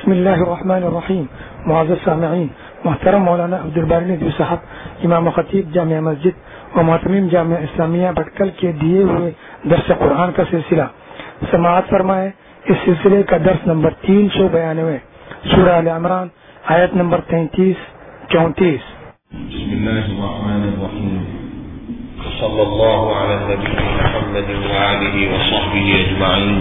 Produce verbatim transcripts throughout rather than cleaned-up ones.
بسم اللہ الرحمن الرحیم. معزز سامعین، محترم مولانا عبدالباری ندوی صاحب، امام خطیب جامع مسجد و معتمم جامعہ اسلامیہ بٹکل کے دیے ہوئے درس قرآن کا سلسلہ سماعت فرمائے. اس سلسلے کا درس نمبر تین سو بیانوے، سورہ آل عمران، آیت نمبر تینتیس چونتیس. بسم اللہ الرحمن الرحیم. صلی اللہ علی النبی محمد وآلہ وصحبہ اجمعین.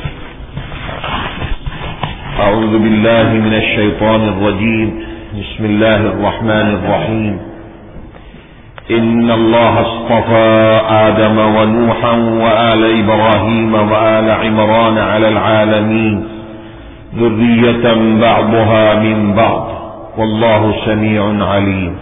اعوذ باللہ من الشیطان الرجیم. بسم اللہ الرحمن الرحیم. ان اللہ اصطفى آدم ونوحا وآل ابراہیم وآل عمران علی العالمین ذریة بعضها من بعض واللہ سمیع علیم.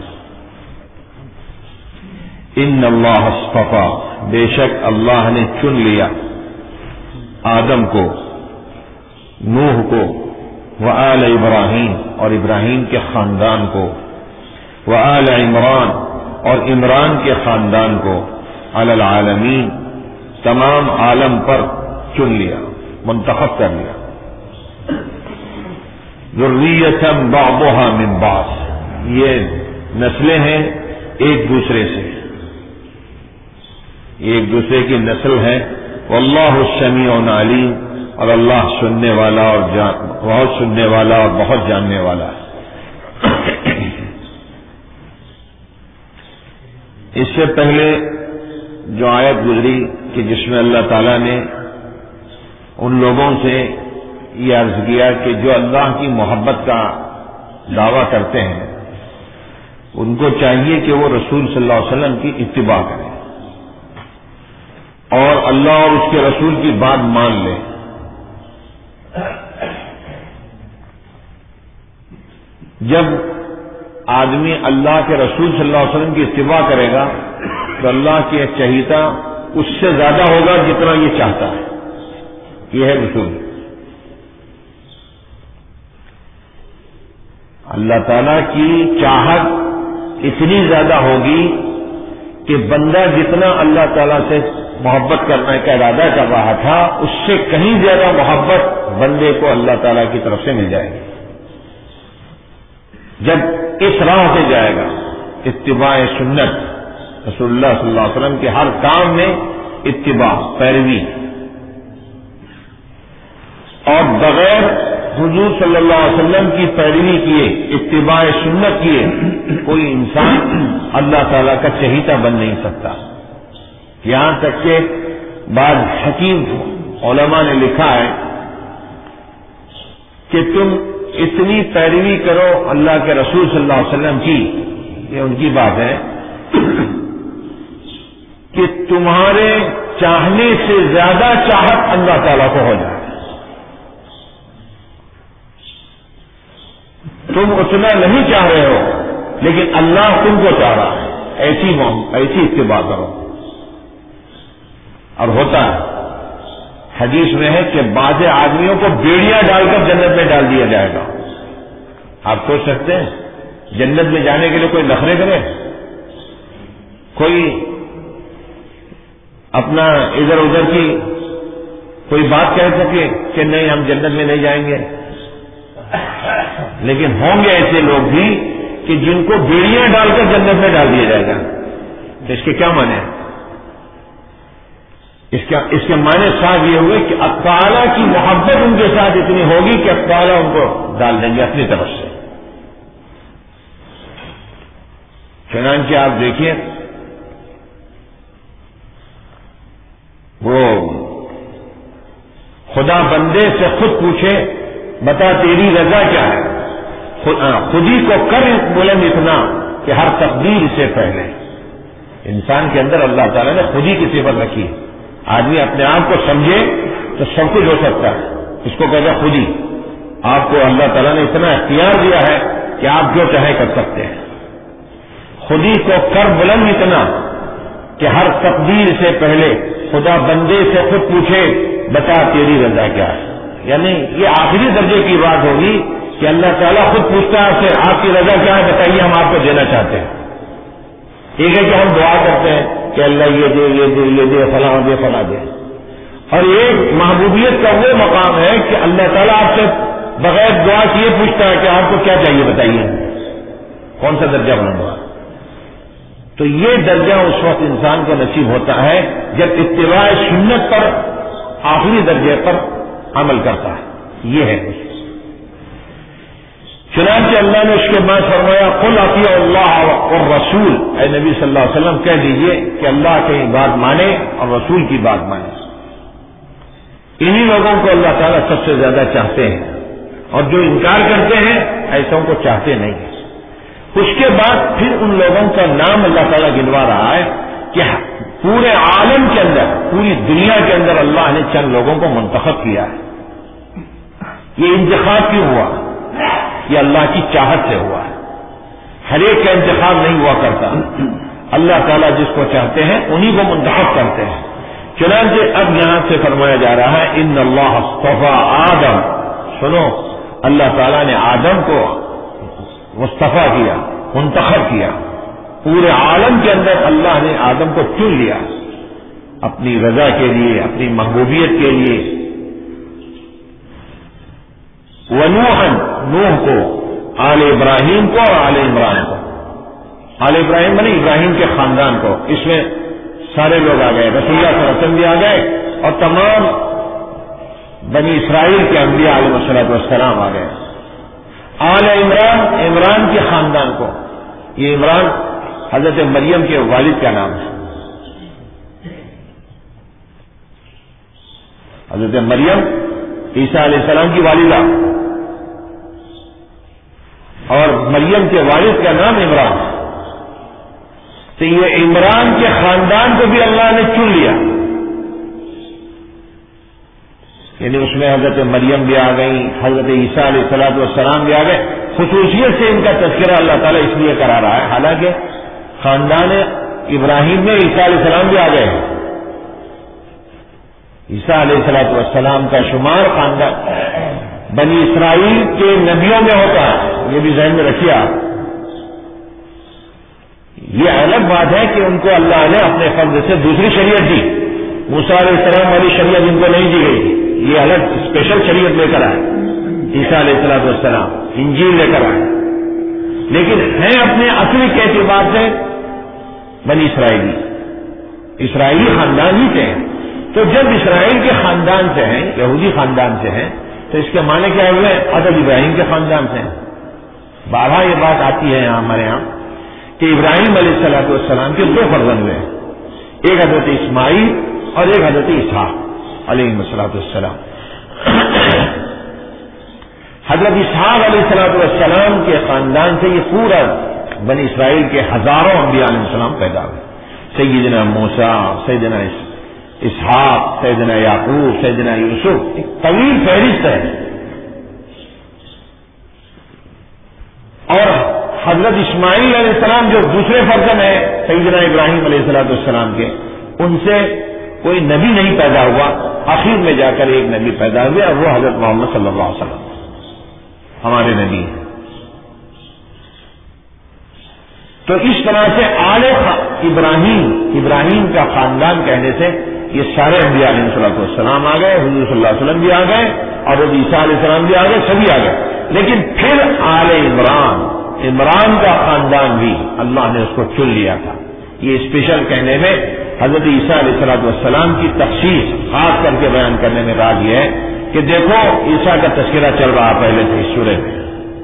ان اللہ اصطفى، بے شک اللہ نے چن لیا آدم کو، نوح کو، وآل ابراہیم اور ابراہیم کے خاندان کو، وآل عمران اور عمران کے خاندان کو، علی العالمین تمام عالم پر چن لیا، منتخب کر لیا. ذریۃ بعضها من بعض، یہ نسلیں ہیں ایک دوسرے سے، ایک دوسرے کی نسل ہے. واللہ سمیع علیم، اور اللہ سننے والا اور جان بہت سننے والا اور بہت جاننے والا ہے. اس سے پہلے جو آیت گزری کہ جس میں اللہ تعالیٰ نے ان لوگوں سے یہ عرض کیا کہ جو اللہ کی محبت کا دعویٰ کرتے ہیں ان کو چاہیے کہ وہ رسول صلی اللہ علیہ وسلم کی اتباع کریں اور اللہ اور اس کے رسول کی بات مان لیں. جب آدمی اللہ کے رسول صلی اللہ علیہ وسلم کی اتباع کرے گا تو اللہ کی چہیتا اس سے زیادہ ہوگا جتنا یہ چاہتا ہے. یہ ہے رسول. اللہ تعالی کی چاہت اتنی زیادہ ہوگی کہ بندہ جتنا اللہ تعالیٰ سے محبت کرنے کا ارادہ کر رہا تھا اس سے کہیں زیادہ محبت بندے کو اللہ تعالیٰ کی طرف سے مل جائے گی جب اس راہ سے جائے گا. اتباع سنت، رسول اللہ صلی اللہ علیہ وسلم کے ہر کام میں اتباع، پیروی، اور بغیر حضور صلی اللہ علیہ وسلم کی پیروی کیے، اتباع سنت کیے، کوئی انسان اللہ تعالیٰ کا چہیتا بن نہیں سکتا. یہاں تک کہ بعض حکیم علماء نے لکھا ہے کہ تم اتنی پیروی کرو اللہ کے رسول صلی اللہ علیہ وسلم کی، یہ ان کی بات ہے، کہ تمہارے چاہنے سے زیادہ چاہت اللہ تعالیٰ کو ہو جائے. تم اتنا نہیں چاہ رہے ہو لیکن اللہ تم کو چاہ رہا ہے. ایسی ایسی اتباع کرو. اور ہوتا ہے حدیث میں ہے کہ بعض آدمیوں کو بیڑیاں ڈال کر جنت میں ڈال دیا جائے گا. آپ سوچ سکتے ہیں جنت میں جانے کے لیے کوئی نخرے کرے، کوئی اپنا ادھر ادھر کی کوئی بات کہہ سکے کہ نہیں ہم جنت میں نہیں جائیں گے. لیکن ہوں گے ایسے لوگ بھی کہ جن کو بیڑیاں ڈال کر جنت میں ڈال دیا جائے گا. تو اس کے کیا معنی ہے؟ اس کا اس کے معنی صاحب یہ ہوئے کہ اللہ تعالیٰ کی محبت ان کے ساتھ اتنی ہوگی کہ اللہ تعالیٰ ان کو ڈال دیں گے اپنی طرف سے. چنانچہ آپ دیکھیے وہ خدا بندے سے خود پوچھے بتا تیری رضا کیا ہے، خود ہی کو کر بلند اتنا کہ ہر تقدیر سے پہلے. انسان کے اندر اللہ تعالیٰ نے خود ہی کی صفت رکھی. آدمی اپنے آپ کو سمجھے تو سب کچھ ہو سکتا ہے. اس کو کہتا خود ہی. آپ کو اللہ تعالیٰ نے اتنا اختیار دیا ہے کہ آپ جو چاہے کر سکتے ہیں. خود ہی کو کر بلند اتنا کہ ہر تقدیر سے پہلے خدا بندے سے خود پوچھے بتا تیری رضا کیا ہے. یعنی یہ آخری درجے کی بات ہوگی کہ اللہ تعالیٰ خود پوچھتا ہے آپ سے آپ کی رضا کیا ہے، بتائیے ہم آپ کو دینا چاہتے ہیں. ایک ہے کہ ہم دعا کرتے ہیں کہ اللہ یہ دے یہ دے یہ دے فلاں دے فلاں دے، اور ایک محبوبیت کا وہ مقام ہے کہ اللہ تعالیٰ آپ سے بغیر دعا کیے پوچھتا ہے کہ آپ کو کیا چاہیے بتائیے، کون سا درجہ بلند ہوا؟ تو یہ درجہ اس وقت انسان کو نصیب ہوتا ہے جب اتباع سنت پر آخری درجے پر عمل کرتا ہے. یہ ہے چنانچہ اللہ نے اس کے بعد فرمایا قل اطیعوا اللہ والرسول، اے نبی صلی اللہ علیہ وسلم کہہ دیجئے کہ اللہ کی بات مانے اور رسول کی بات مانے. انہی لوگوں کو اللہ تعالیٰ سب سے زیادہ چاہتے ہیں، اور جو انکار کرتے ہیں ایسوں کو چاہتے نہیں ہیں. اس کے بعد پھر ان لوگوں کا نام اللہ تعالیٰ گنوا رہا ہے کہ پورے عالم کے اندر، پوری دنیا کے اندر اللہ نے چند لوگوں کو منتخب کیا ہے. یہ انتخاب کیوں ہوا؟ یہ اللہ کی چاہت سے ہوا ہے. ہر ایک کا انتخاب نہیں ہوا کرتا، اللہ تعالیٰ جس کو چاہتے ہیں انہی کو منتخب کرتے ہیں. چنانچہ اب یہاں سے فرمایا جا رہا ہے ان اللہ اصطفیٰ آدم، سنو اللہ تعالیٰ نے آدم کو مصطفیٰ کیا، منتخب کیا. پورے عالم کے اندر اللہ نے آدم کو چن لیا اپنی رضا کے لیے، اپنی محبوبیت کے لیے. ونوحن، نوح کو، آل ابراہیم کو اور آل عمران کو. آل ابراہیم بنی ابراہیم کے خاندان کو، اس میں سارے لوگ آ گئے، رسول اللہ صلی اللہ علیہ وسلم بھی آ گئے اور تمام بنی اسرائیل کے انبیاء علیہ الصلوۃ والسلام آ گئے. آل عمران، عمران کے خاندان کو، یہ عمران حضرت مریم کے والد کا نام ہے. حضرت مریم عیسیٰ علیہ السلام کی والدہ، اور مریم کے والد کا نام عمران. تو یہ عمران کے خاندان کو بھی اللہ نے چن لیا، یعنی اس میں حضرت مریم بھی آ گئی، حضرت عیسیٰ علیہ الصلوۃ والسلام بھی آ گئے. خصوصیت سے ان کا تذکرہ اللہ تعالیٰ اس لیے کرا رہا ہے، حالانکہ خاندان ابراہیم میں عیسیٰ علیہ السلام بھی آ گئے. عیسیٰ علیہ الصلوۃ والسلام کا شمار خاندان بنی اسرائیل کے نبیوں میں ہوتا ہے، یہ بھی ذہن میں رکھیے آپ. یہ الگ بات ہے کہ ان کو اللہ نے اپنے فضل سے دوسری شریعت دی، موسیٰ علیہ السلام والی شریعت ان کو نہیں دی گئی، یہ الگ اسپیشل شریعت لے کر آئے. عیسیٰ علیہ الصلوۃ والسلام انجیل لے کر آئے، لیکن ہیں اپنے اصلی کے اعتبار سے بنی اسرائیلی، اسرائیلی خاندان ہی سے ہیں. تو جب اسرائیل کے خاندان سے ہیں، یہودی خاندان سے ہیں، تو اس کے معنی کیا ہوئے؟ حضرت ابراہیم کے خاندان سے ہیں. بارہ یہ بات آتی ہے یہاں ہمارے یہاں کہ ابراہیم علیہ الصلوۃ والسلام کے دو فرزند ہوئے، ایک حضرت اسماعیل اور ایک حضرت اسحاق علیہ الصلوۃ والسلام. حضرت اسحاق علیہ الصلوۃ والسلام کے خاندان سے یہ پورا بنی اسرائیل کے ہزاروں انبیاء علیہ السلام پیدا ہوئے. سیدنا موسیٰ، سیدنا اسحاق، سیدنا یعقوب، سیدنا یوسف، ایک طویل فہرست ہے. اور حضرت اسماعیل علیہ السلام جو دوسرے فرزند ہیں سیدنا ابراہیم علیہ الصلوۃ والسلام کے، ان سے کوئی نبی نہیں پیدا ہوا. آخر میں جا کر ایک نبی پیدا ہوئے اور وہ حضرت محمد صلی اللہ علیہ وسلم ہمارے نبی ہیں. تو اس طرح سے آل ابراہیم، ابراہیم کا خاندان کہنے سے یہ سارے انبیاء علیہ الصلوۃ والسلام آ گئے، حضور صلی اللہ علیہ وسلم بھی آ گئے اور حضرت عیسیٰ علیہ السلام بھی آ گئے، سبھی آ گئے. لیکن پھر آل عمران، عمران کا خاندان بھی اللہ نے اس کو چن لیا تھا. یہ اسپیشل کہنے میں حضرت عیسیٰ علیہ الصلوۃ والسلام کی تخصیص خاص کر کے بیان کرنے میں راز یہ ہے کہ دیکھو عیسیٰ کا تذکرہ چل رہا پہلے سے اس سورہ میں.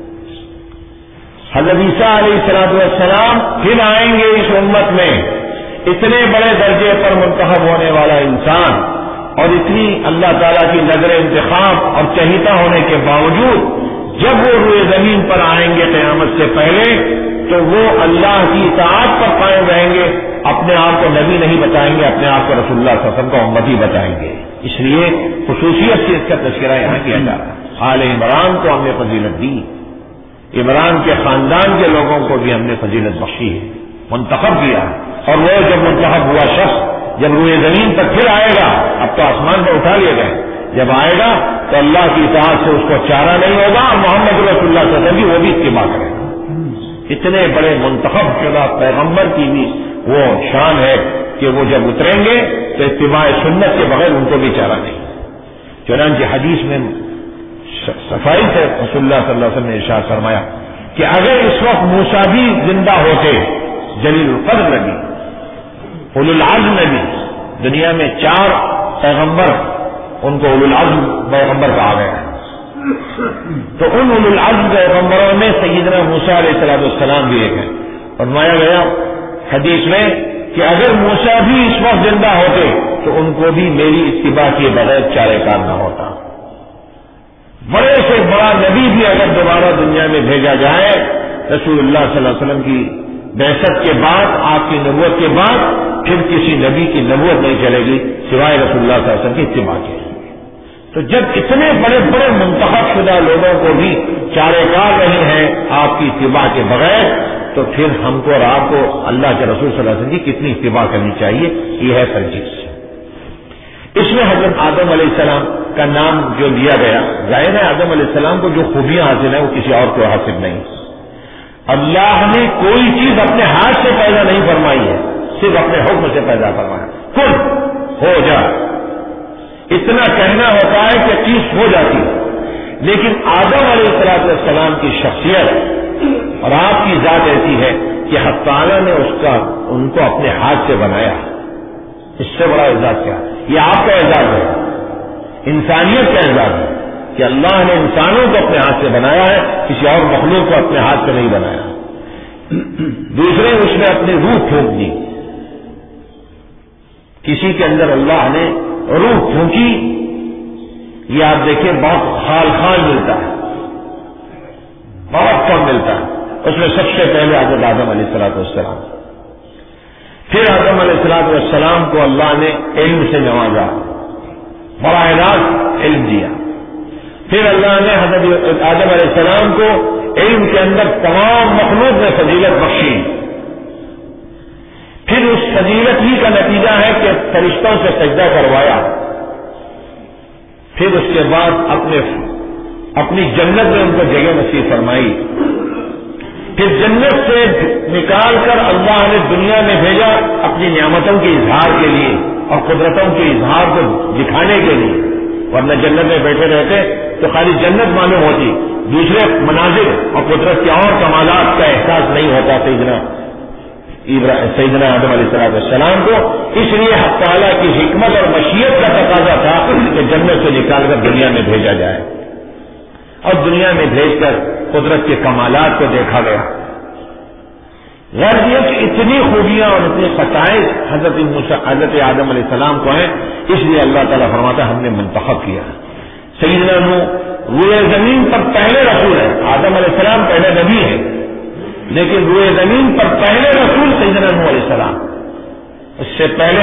حضرت عیسیٰ علیہ الصلوۃ والسلام پھر آئیں گے اس امت میں، اتنے بڑے درجے پر منتخب ہونے والا انسان اور اتنی اللہ تعالیٰ کی نظر انتخاب اور چہیتا ہونے کے باوجود جب وہ روئے زمین پر آئیں گے قیامت سے پہلے تو وہ اللہ کی اطاعت پر قائم رہیں گے، اپنے آپ کو نبی نہیں بتائیں گے، اپنے آپ کو رسول اللہ صلی اللہ علیہ وسلم کا امتی بتائیں گے. اس لیے خصوصیت سے اس کا تذکرہ یہاں کیا جا رہا ہے. آل عمران کو ہم نے فضیلت دی، عمران کے خاندان کے لوگوں کو بھی ہم نے فضیلت بخشی ہے، منتخب کیا ہے. اور وہ جب منتخب ہوا شخص جب روئے زمین پر پھر آئے گا، اب تو آسمان پر اٹھا لیے گئے، جب آئے گا تو اللہ کی اطاعت سے اس کو چارہ نہیں ہوگا اور محمد رسول اللہ صلی اللہ علیہ وسلم کی وہ بھی اتباع کرے گا. اتنے بڑے منتخب شدہ پیغمبر کی بھی وہ شان ہے کہ وہ جب اتریں گے تو اتباع سنت کے بغیر ان کو بھی چارہ نہیں. چنانچہ حدیث میں صفائی سے رسول اللہ صلی اللہ علیہ وسلم نے ارشاد فرمایا کہ اگر اس وقت موسیٰ بھی زندہ ہوتے، جلیل القدر نبی، اولو العزم نبی، دنیا میں چار پیغمبر ان کو اولو العزم پیغمبر کہا گیا ہے، تو ان اولو العزم پیغمبروں میں سیدنا موسیٰ علیہ السلام بھی ایک ہے۔ فرمایا گیا حدیث میں کہ اگر موسیٰ بھی اس وقت زندہ ہوتے تو ان کو بھی میری اتباع کے بغیر چارہ کار نہ ہوتا۔ بڑے سے بڑا نبی بھی اگر دوبارہ دنیا میں بھیجا جائے، رسول اللہ صلی اللہ علیہ وسلم کی بعثت کے بعد، آپ کی نبوت کے بعد، پھر کسی نبی کی نبوت نہیں چلے گی سوائے رسول اللہ صلی اللہ علیہ وسلم کی اتباع کے۔ تو جب اتنے بڑے بڑے منتخب شدہ لوگوں کو بھی چارہ کار رہے ہیں آپ کی اتباع کے بغیر، تو پھر ہم کو اور آپ کو اللہ کے رسول صلی اللہ علیہ وسلم کی کتنی اتباع کرنی چاہیے، یہ ہے ترجیح۔ اس میں حضرت آدم علیہ السلام کا نام جو لیا گیا، ظاہر ہے آدم علیہ السلام کو جو خوبیاں حاصل ہیں وہ کسی اور کو حاصل نہیں۔ اللہ نے کوئی چیز اپنے ہاتھ سے پیدا نہیں فرمائی ہے، صرف اپنے حکم سے پیدا فرمایا، کن ہو جا، اتنا کہنا ہوتا ہے کہ چیز ہو جاتی ہے۔ لیکن آدم علیہ السلام کی شخصیت اور آپ کی ذات ایسی ہے کہ حق تعالیٰ نے اس کا ان کو اپنے ہاتھ سے بنایا۔ اس سے بڑا اعزاز کیا؟ یہ آپ کا اعزاز ہے، انسانیت کا اعزاز ہے کہ اللہ نے انسانوں کو اپنے ہاتھ سے بنایا ہے، کسی اور مخلوق کو اپنے ہاتھ سے نہیں بنایا۔ دوسرے، اس نے اپنی روح پھونک دی، کسی کے اندر اللہ نے روح پھونکی، یہ آپ دیکھیں بہت خال خال ملتا ہے، بہت کم ملتا ہے۔ اس میں سب سے پہلے حضرت آدم علیہ الصلوۃ والسلام، پھر آدم علیہ الصلوۃ والسلام کو اللہ نے علم سے نوازا، براہ راست علم دیا۔ پھر اللہ نے حضرت آدم علیہ السلام کو علم کے اندر تمام مخلوق میں فضیلت بخشی۔ پھر اس فضیلت ہی کا نتیجہ ہے کہ فرشتوں سے سجدہ کروایا۔ پھر اس کے بعد اپنے اپنی جنت میں ان کو جگہ نصیب فرمائی۔ پھر جنت سے نکال کر اللہ نے دنیا میں بھیجا اپنی نعمتوں کے اظہار کے لیے اور قدرتوں کے اظہار کو دکھانے کے لیے، ورنہ جنت میں بیٹھے رہتے تو خالی جنت معلوم ہوتی، دوسرے مناظر اور قدرت کے اور کمالات کا احساس نہیں ہوتا سیدنا سیدنا آدم علیہ السلام کو۔ اس لیے حق تعالیٰ کی حکمت اور مشیت کا تقاضا تھا کہ جنت سے نکال کر دنیا میں بھیجا جائے، اور دنیا میں بھیج کر قدرت کے کمالات کو دیکھا گیا۔ غرض یہ کہ اتنی خوبیاں اور اتنی خصائص حضرت حضرت آدم علیہ السلام کو ہیں، اس لیے اللہ تعالیٰ فرماتا ہے ہم نے منتخب کیا۔ سیدنا نوح روئے زمین پر پہلے رسول ہے، آدم علیہ السلام پہلے نبی ہے، لیکن روئے زمین پر پہلے رسول سیدنا نوح علیہ السلام۔ اس سے پہلے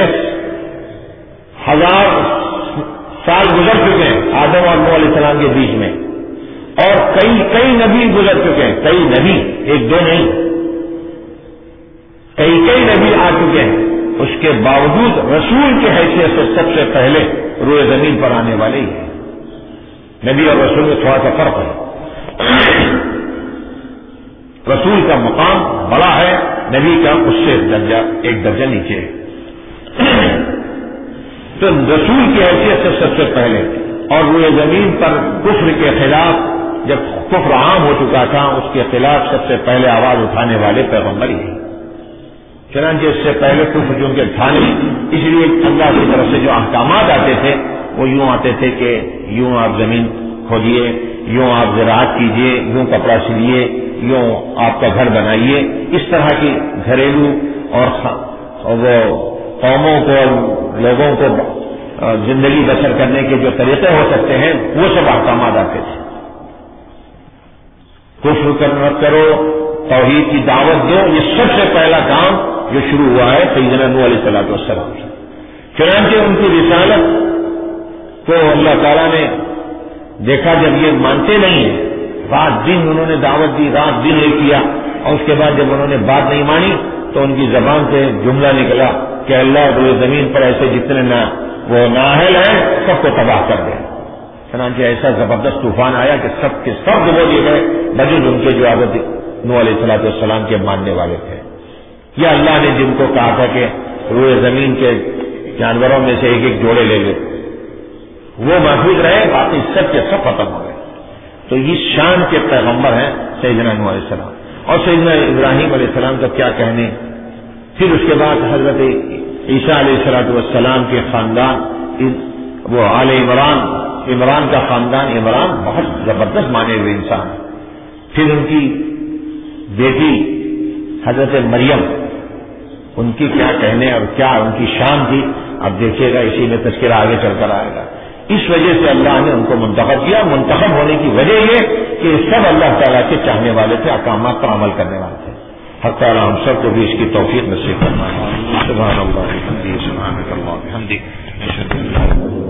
ہزار سال گزر چکے ہیں آدم اور نوح علیہ السلام کے بیچ میں، اور کئی کئی نبی گزر چکے ہیں، کئی نبی، ایک دو نہیں، کئی کئی نبی آ چکے ہیں۔ اس کے باوجود رسول کی حیثیت سے سب سے پہلے روئے زمین پر آنے والے ہی ہیں۔ نبی اور رسول میں تھوڑا سا فرق ہے، رسول کا مقام بڑا ہے، نبی کا اس سے درجہ ایک درجہ نیچے ہے۔ تو رسول کی حیثیت سے سب سے پہلے، اور روئے زمین پر کفر کے خلاف جب کفر عام ہو چکا تھا اس کے خلاف سب سے پہلے آواز اٹھانے والے پیغمبر ہی ہیں۔ چنانچہ اس سے پہلے کفر جو ان کے تھا نہیں، اس لیے اللہ کی طرف سے جو احکامات آتے تھے وہ یوں آتے تھے کہ یوں آپ زمین کھودیے، یوں آپ زراعت کیجیے، یوں کپڑا سلیے، یوں آپ کا گھر بنائیے۔ اس طرح کی گھریلو اور وہ قوموں کو لوگوں کو زندگی بسر کرنے کے جو طریقے ہو سکتے ہیں وہ سب احکامات آتے تھے۔ کفر کرنا کرو، توحید کی دعوت دو، یہ سب سے پہلا کام جو شروع ہوا ہے سیدنا نوح علیہ الصلوۃ والسلام سے۔ چنانچہ ان کی رسالت کو اللہ تعالیٰ نے دیکھا، جب یہ مانتے نہیں ہیں، رات دن انہوں نے دعوت دی، رات دن یہ کیا، اور اس کے بعد جب انہوں نے بات نہیں مانی تو ان کی زبان سے جملہ نکلا کہ اللہ روئے زمین پر ایسے جتنے نہ وہ نااہل ہیں سب کو تباہ کر دیں۔ چنانچہ ایسا زبردست طوفان آیا کہ سب کے سب ڈبو دیے گئے، بجز ان کے جو حضرت نوح علیہ الصلوۃ والسلام کے ماننے والے تھے۔ یا اللہ نے جن کو کہا تھا کہ روئے زمین کے جانوروں میں سے ایک ایک جوڑے لے لے، وہ محفوظ رہے، باقی سب کے سب ختم ہو گئے۔ تو یہ شان کے پیغمبر ہیں سیدنا نوح علیہ السلام. اور سیدنا ابراہیم علیہ السلام کا کیا کہنے. پھر اس کے بعد حضرت عیسیٰ علیہ الصلوۃ والسلام کے خاندان وہ آل عمران عمران کا خاندان عمران بہت زبردست مانے ہوئے انسان. پھر ان کی بیٹی حضرت مریم ان کی کیا کہنے اور کیا ان کی شان تھی. اب دیکھیے گا اسی میں تذکرہ آگے چل کر آئے گا. اس وجہ سے اللہ نے ان کو منتخب کیا. منتخب ہونے کی وجہ یہ کہ سب اللہ تعالیٰ کے چاہنے والے تھے, احکامات پر عمل کرنے والے تھے. حق تعالیٰ ہم سب کو بھی اس کی توفیق نصیب فرمائے. سبحان اللہ.